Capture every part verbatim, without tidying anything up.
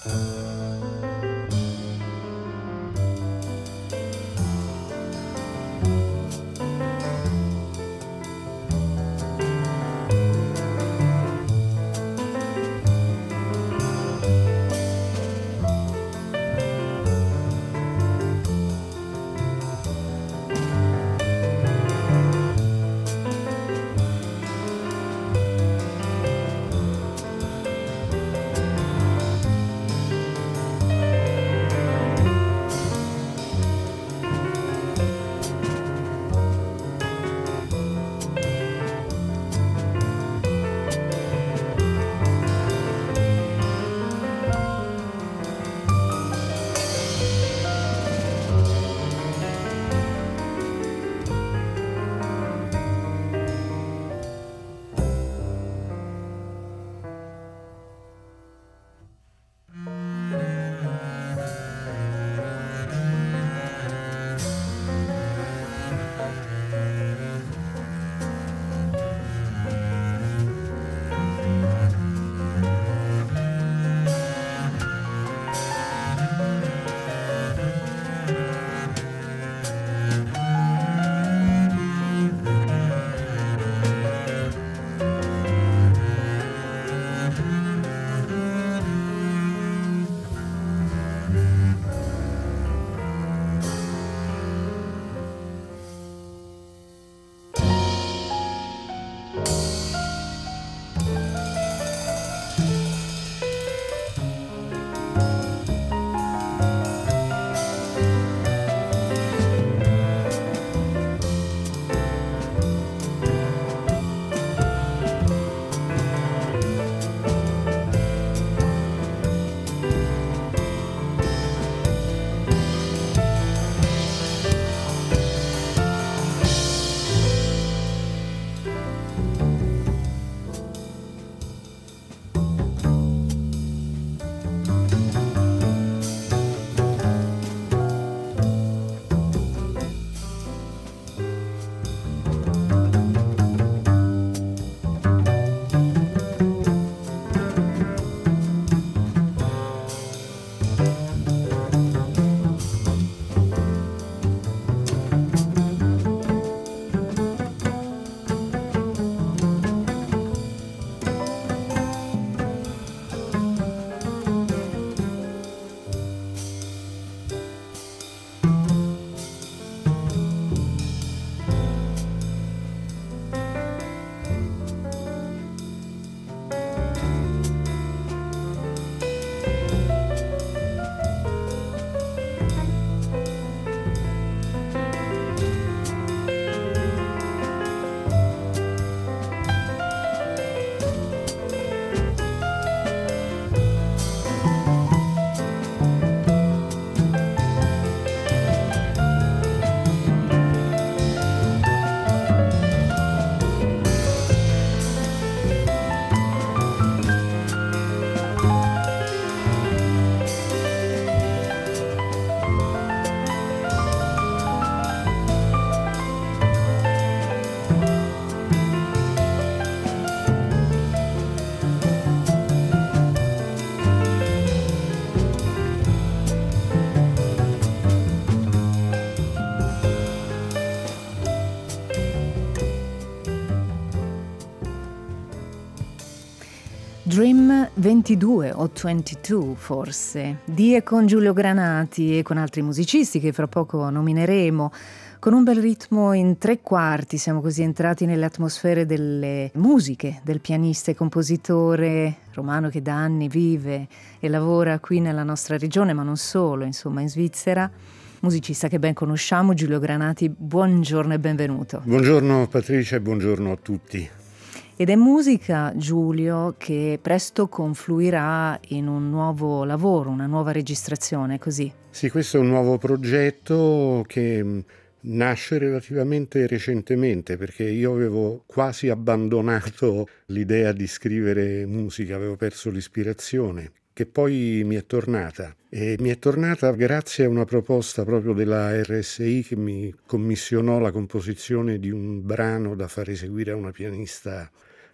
Dream ventidue o ventidue forse, di e con Giulio Granati e con altri musicisti che fra poco nomineremo, con un bel ritmo in tre quarti. Siamo così entrati nelle atmosfere delle musiche del pianista e compositore romano che da anni vive e lavora qui nella nostra regione, ma non solo, insomma in Svizzera. Musicista che ben conosciamo, Giulio Granati, buongiorno e benvenuto. Buongiorno Patrizia e buongiorno a tutti. Ed è musica, Giulio, che presto confluirà in un nuovo lavoro, una nuova registrazione, così? Sì, questo è un nuovo progetto che nasce relativamente recentemente, perché io avevo quasi abbandonato l'idea di scrivere musica, avevo perso l'ispirazione, che poi mi è tornata. E mi è tornata grazie a una proposta proprio della R S I che mi commissionò la composizione di un brano da far eseguire a una pianista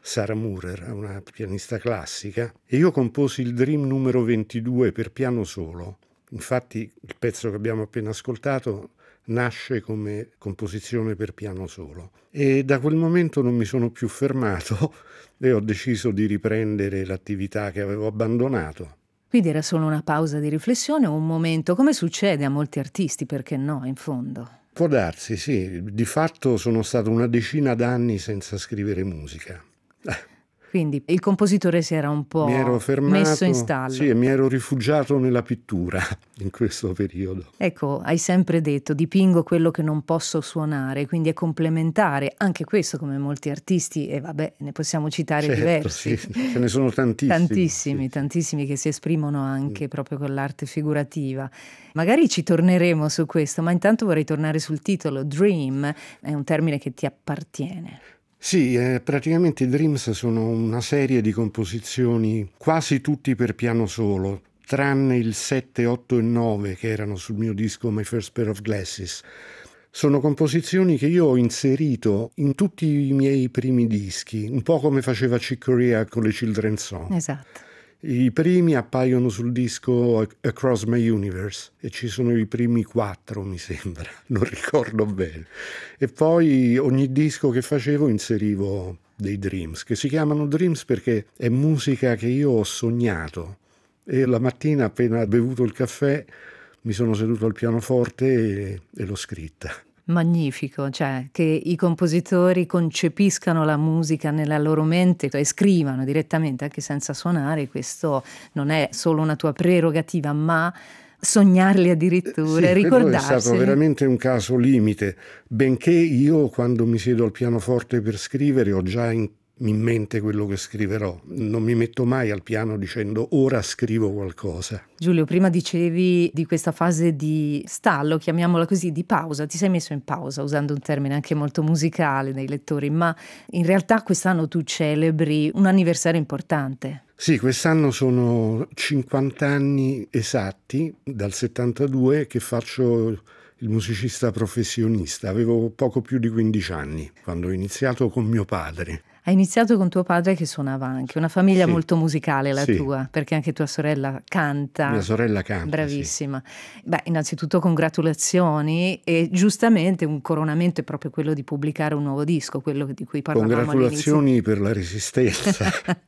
Sarah Moorer, una pianista classica, e io composi il Dream numero ventidue per piano solo. Infatti il pezzo che abbiamo appena ascoltato nasce come composizione per piano solo. E da quel momento non mi sono più fermato e ho deciso di riprendere l'attività che avevo abbandonato. Quindi era solo una pausa di riflessione o un momento, come succede a molti artisti, perché no, in fondo? Può darsi, sì. Di fatto sono stato una decina d'anni senza scrivere musica. Quindi il compositore si era un po' mi ero fermato, messo in stallo. Sì, e mi ero rifugiato nella pittura in questo periodo. Ecco, hai sempre detto dipingo quello che non posso suonare, quindi è complementare anche questo, come molti artisti, e vabbè, ne possiamo citare certo, diversi. Sì, ce ne sono tantissimi. Tantissimi, sì. tantissimi che si esprimono anche mm. proprio con l'arte figurativa. Magari ci torneremo su questo, ma intanto vorrei tornare sul titolo. Dream è un termine che ti appartiene. Sì, eh, praticamente i Dreams sono una serie di composizioni quasi tutti per piano solo, tranne il sette, otto e nove che erano sul mio disco My First Pair of Glasses. Sono composizioni che io ho inserito in tutti i miei primi dischi, un po' come faceva Chick Corea con le Children's Song. Esatto. I primi appaiono sul disco Across My Universe e ci sono i primi quattro, mi sembra, non ricordo bene. E poi ogni disco che facevo inserivo dei Dreams, che si chiamano Dreams perché è musica che io ho sognato. E la mattina, appena bevuto il caffè, mi sono seduto al pianoforte e, e l'ho scritta. Magnifico, cioè che i compositori concepiscano la musica nella loro mente e scrivano direttamente anche senza suonare. Questo non è solo una tua prerogativa, ma sognarli addirittura, sì, ricordarseli. È stato veramente un caso limite, benché io quando mi siedo al pianoforte per scrivere ho già in in mente quello che scriverò. Non mi metto mai al piano dicendo ora scrivo qualcosa. Giulio, prima dicevi di questa fase di stallo, chiamiamola così, di pausa. Ti sei messo in pausa, usando un termine anche molto musicale dei lettori, ma in realtà quest'anno tu celebri un anniversario importante. Sì, quest'anno sono cinquanta anni esatti, dal settantadue, che faccio il musicista professionista. Avevo poco più di quindici anni quando ho iniziato con mio padre. Hai iniziato con tuo padre che suonava anche, una famiglia sì. molto musicale la sì. tua, perché anche tua sorella canta. Mia sorella canta, bravissima. Sì. Beh, innanzitutto congratulazioni e giustamente un coronamento è proprio quello di pubblicare un nuovo disco, quello di cui parlavamo Congratulazioni all'inizio. per la resistenza.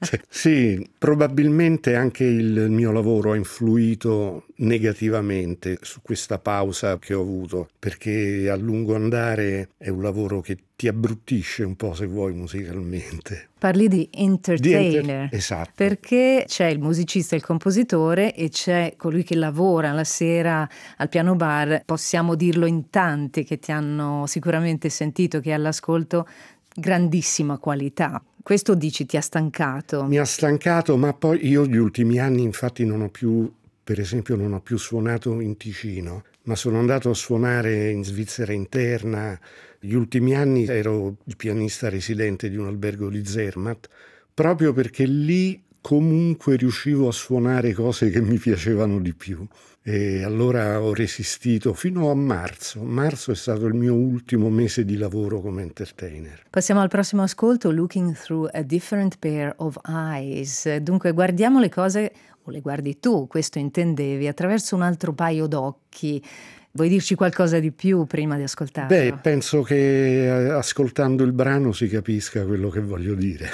Sì, probabilmente anche il mio lavoro ha influito negativamente su questa pausa che ho avuto, perché a lungo andare è un lavoro che ti abbruttisce un po', se vuoi, musicalmente. Parli di entertainer, di enter- esatto. Perché c'è il musicista, il compositore, e c'è colui che lavora la sera al piano bar. Possiamo dirlo in tanti che ti hanno sicuramente sentito, che all'ascolto grandissima qualità. Questo dici ti ha stancato? Mi ha stancato, ma poi io gli ultimi anni infatti non ho più, per esempio non ho più suonato in Ticino, ma sono andato a suonare in Svizzera interna. Gli ultimi anni ero il pianista residente di un albergo di Zermatt, proprio perché lì comunque riuscivo a suonare cose che mi piacevano di più. E allora ho resistito fino a marzo. Marzo è stato il mio ultimo mese di lavoro come entertainer. Passiamo al prossimo ascolto, Looking Through a Different Pair of Eyes. Dunque guardiamo le cose, o le guardi tu, questo intendevi, attraverso un altro paio d'occhi. Vuoi dirci qualcosa di più prima di ascoltarlo? Beh, penso che ascoltando il brano si capisca quello che voglio dire.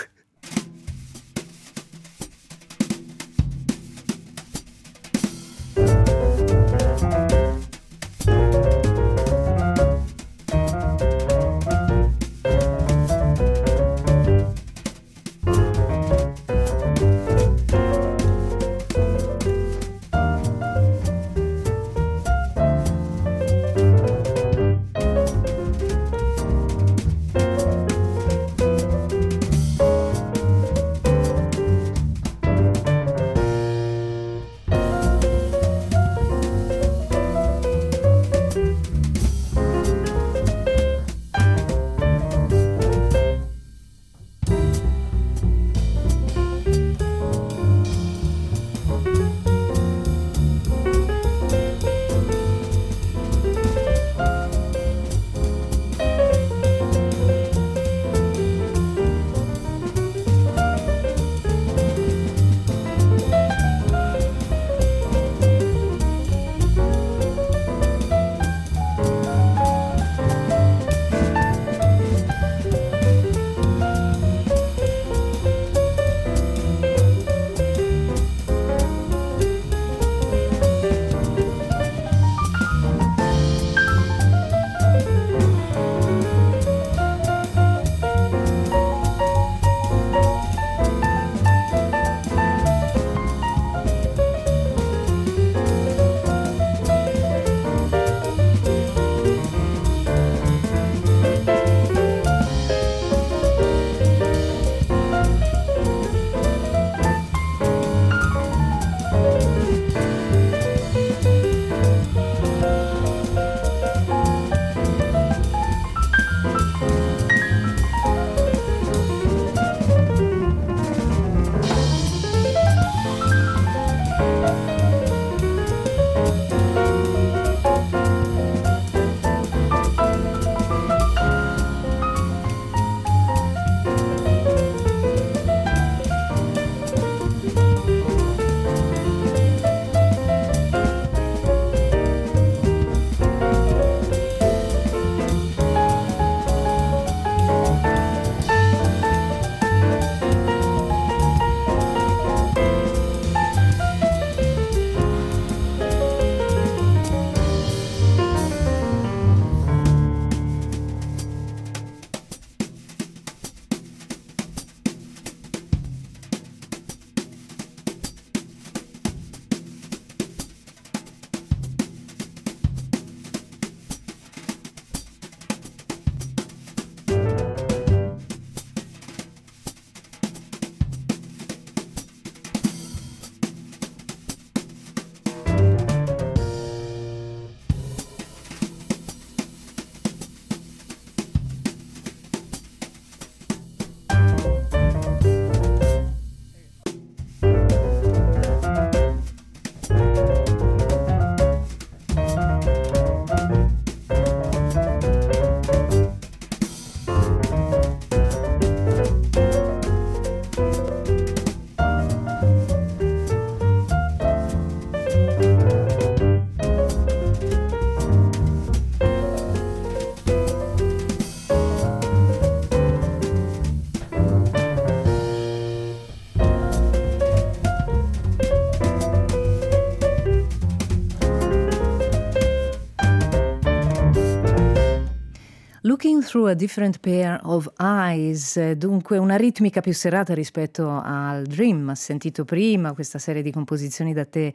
Looking Through a Different Pair of Eyes, dunque una ritmica più serrata rispetto al Dream, sentito prima, questa serie di composizioni da te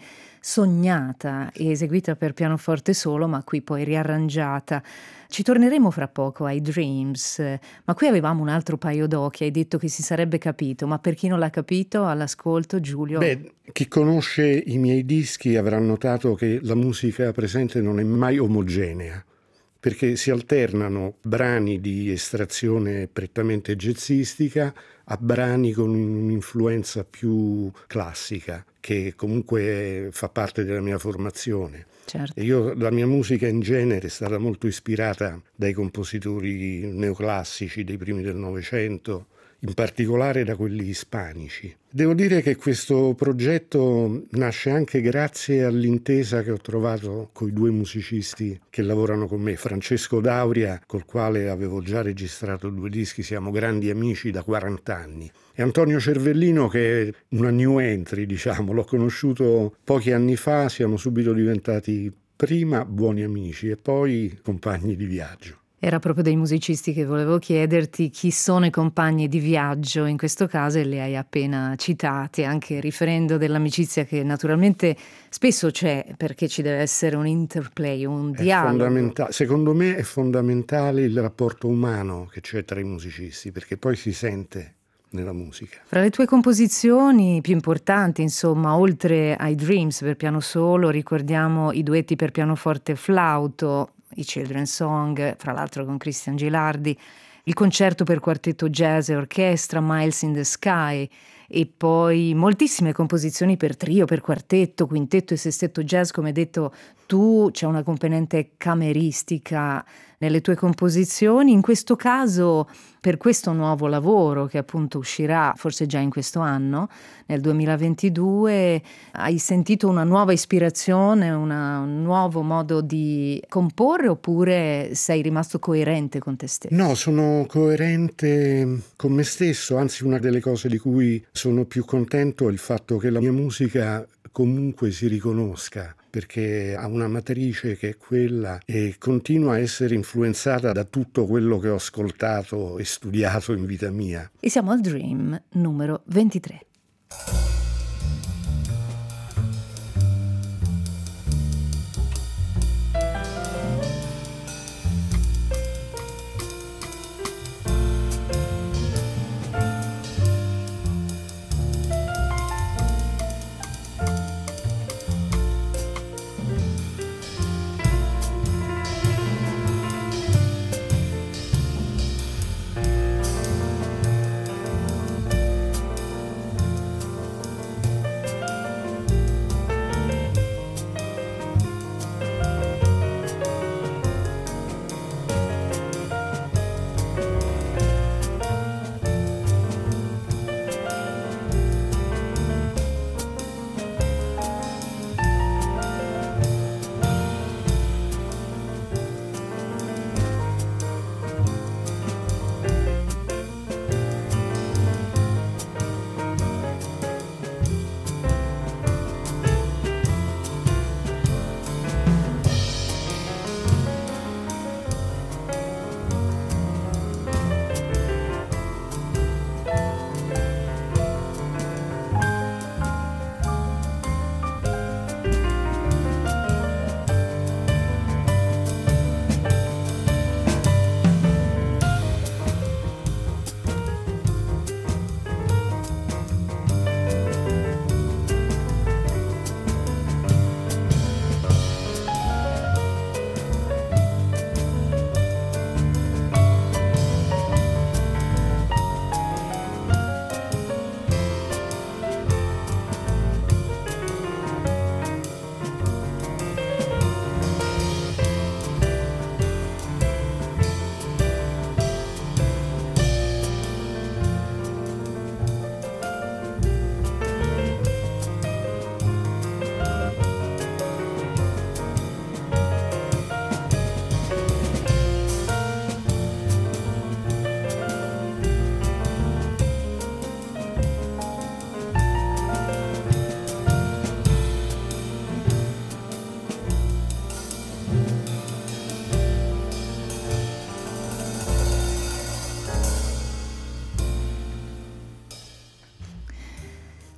sognata e eseguita per pianoforte solo, ma qui poi riarrangiata. Ci torneremo fra poco ai Dreams, ma qui avevamo un altro paio d'occhi, hai detto che si sarebbe capito, ma per chi non l'ha capito, all'ascolto, Giulio? Beh, chi conosce i miei dischi avrà notato che la musica presente non è mai omogenea, perché si alternano brani di estrazione prettamente jazzistica a brani con un'influenza più classica, che comunque fa parte della mia formazione. Certo. E io, la mia musica in genere è stata molto ispirata dai compositori neoclassici dei primi del Novecento, in particolare da quelli ispanici. Devo dire che questo progetto nasce anche grazie all'intesa che ho trovato con i due musicisti che lavorano con me, Francesco Dauria, col quale avevo già registrato due dischi, siamo grandi amici da quaranta anni, e Antonio Cervellino, che è una new entry, diciamo, l'ho conosciuto pochi anni fa, siamo subito diventati prima buoni amici e poi compagni di viaggio. Era proprio dei musicisti che volevo chiederti chi sono i compagni di viaggio in questo caso, e li hai appena citati, anche riferendo dell'amicizia che naturalmente spesso c'è, perché ci deve essere un interplay, un È dialogo. fondamenta- secondo me è fondamentale il rapporto umano che c'è tra i musicisti, perché poi si sente nella musica. Fra le tue composizioni più importanti, insomma, oltre ai Dreams per piano solo, ricordiamo i duetti per pianoforte e flauto, i Children's Song, fra l'altro con Christian Gilardi, il concerto per quartetto jazz e orchestra, Miles in the Sky, e poi moltissime composizioni per trio, per quartetto, quintetto e sestetto jazz. Come detto tu, c'è una componente cameristica nelle tue composizioni. In questo caso, per questo nuovo lavoro che appunto uscirà forse già in questo anno, nel duemilaventidue, hai sentito una nuova ispirazione, una, un nuovo modo di comporre, oppure sei rimasto coerente con te stesso? No, sono coerente con me stesso, anzi una delle cose di cui sono più contento è il fatto che la mia musica comunque si riconosca, perché ha una matrice che è quella e continua a essere influenzata da tutto quello che ho ascoltato e studiato in vita mia. E siamo al Dream numero ventitré.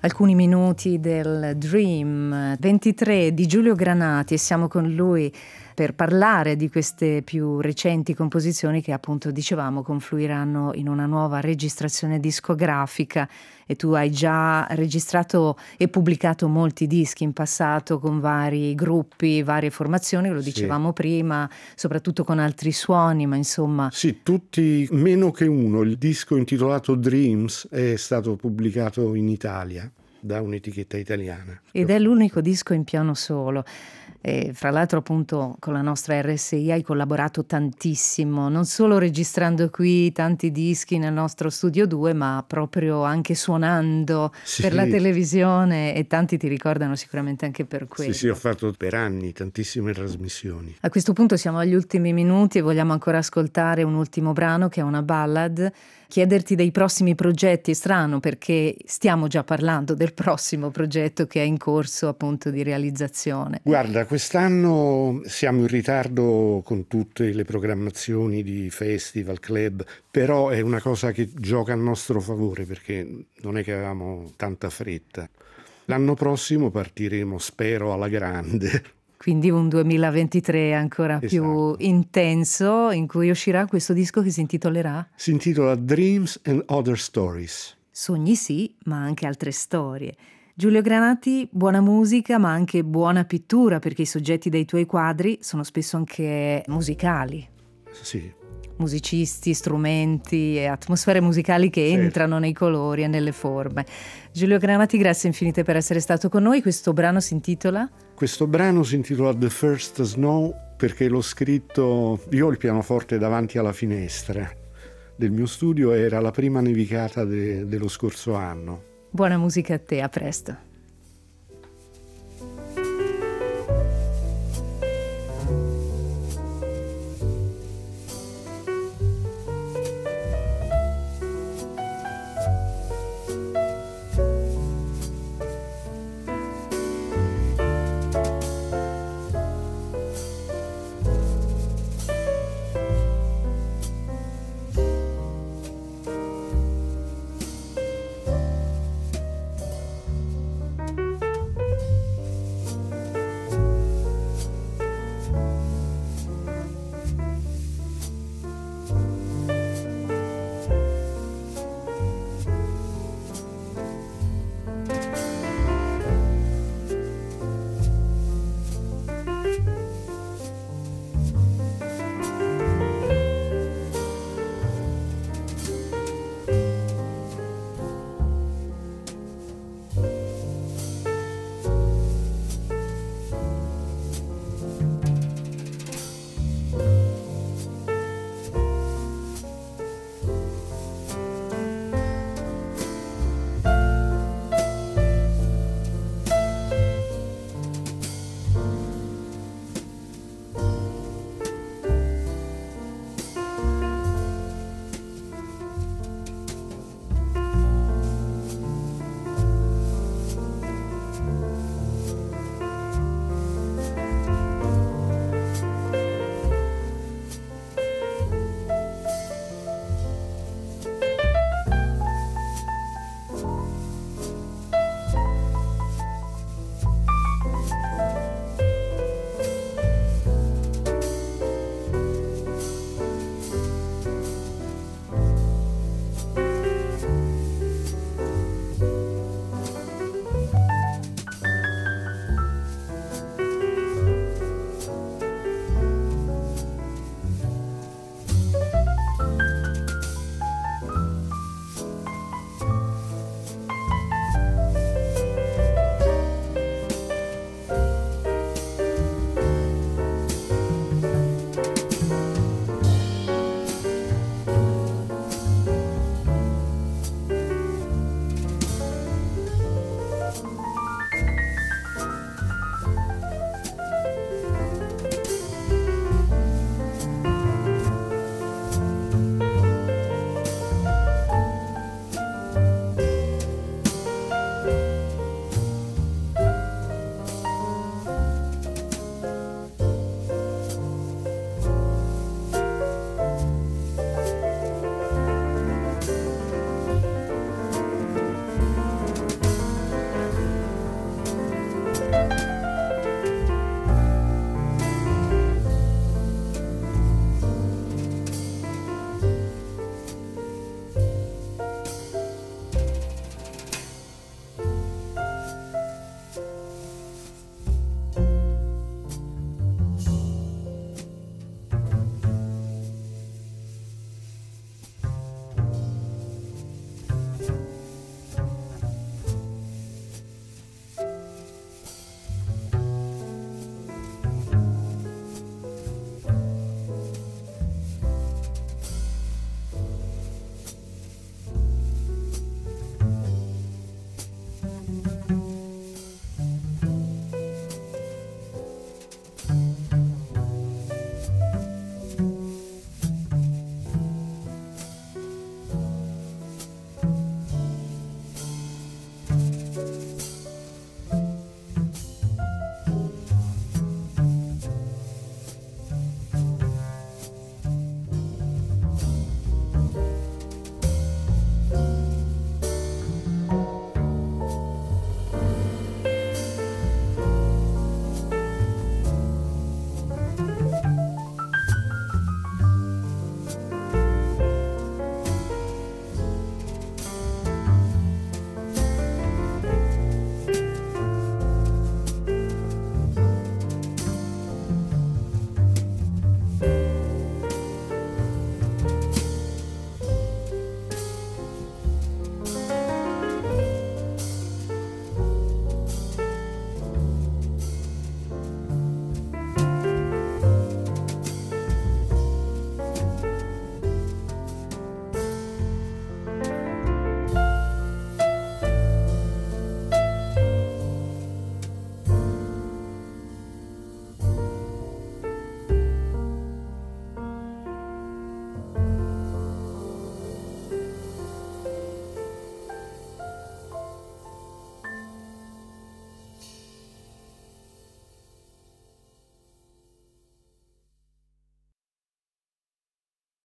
Alcuni minuti del Dream ventitré di Giulio Granati, e siamo con lui per parlare di queste più recenti composizioni che, appunto, dicevamo, confluiranno in una nuova registrazione discografica. E tu hai già registrato e pubblicato molti dischi in passato con vari gruppi, varie formazioni, lo dicevamo sì. prima, soprattutto con altri suoni, ma insomma... Sì, tutti, meno che uno. Il disco intitolato Dreams è stato pubblicato in Italia da un'etichetta italiana. Ed è l'unico disco in piano solo. E fra l'altro, appunto, con la nostra R S I hai collaborato tantissimo, non solo registrando qui tanti dischi nel nostro studio due, ma proprio anche suonando sì. per la televisione, e tanti ti ricordano sicuramente anche per quello. Sì, sì, ho fatto per anni tantissime trasmissioni. A questo punto siamo agli ultimi minuti e vogliamo ancora ascoltare un ultimo brano che è una ballad. Chiederti dei prossimi progetti è strano, perché stiamo già parlando del prossimo progetto che è in corso, appunto, di realizzazione. Guarda, quest'anno siamo in ritardo con tutte le programmazioni di festival, club, però è una cosa che gioca a nostro favore, perché non è che avevamo tanta fretta. L'anno prossimo partiremo, spero, alla grande. Quindi un duemilaventitré ancora esatto. più intenso, in cui uscirà questo disco che si intitolerà? Si intitola Dreams and Other Stories. Sogni sì, ma anche altre storie. Giulio Granati, buona musica, ma anche buona pittura, perché i soggetti dei tuoi quadri sono spesso anche musicali. Sì. Musicisti, strumenti e atmosfere musicali che certo. entrano nei colori e nelle forme. Giulio Granati, grazie infinite per essere stato con noi. Questo brano si intitola? Questo brano si intitola The First Snow, perché l'ho scritto, io ho il pianoforte davanti alla finestra del mio studio, era la prima nevicata de, dello scorso anno. Buona musica a te, a presto.